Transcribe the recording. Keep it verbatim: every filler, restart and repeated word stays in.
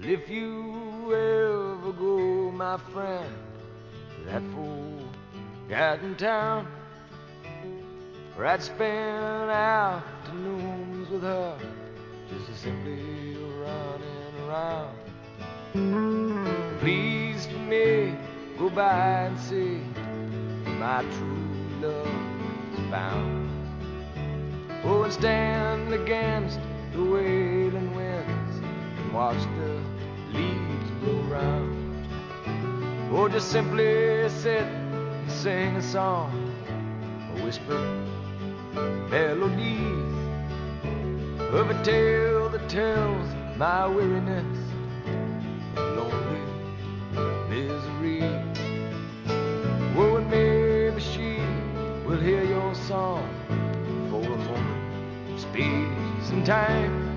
if you ever go, my friend, to that forgotten town where I'd spend afternoons with her, just simply running around. Please for me, go by and see where my true love is found. Oh, and stand against the wailing winds and watch the leaves blow round. Or just simply sit and sing a song, or whisper melodies of a tale that tells my weariness and lonely misery. Oh, and maybe she will hear your song for a moment, space and time.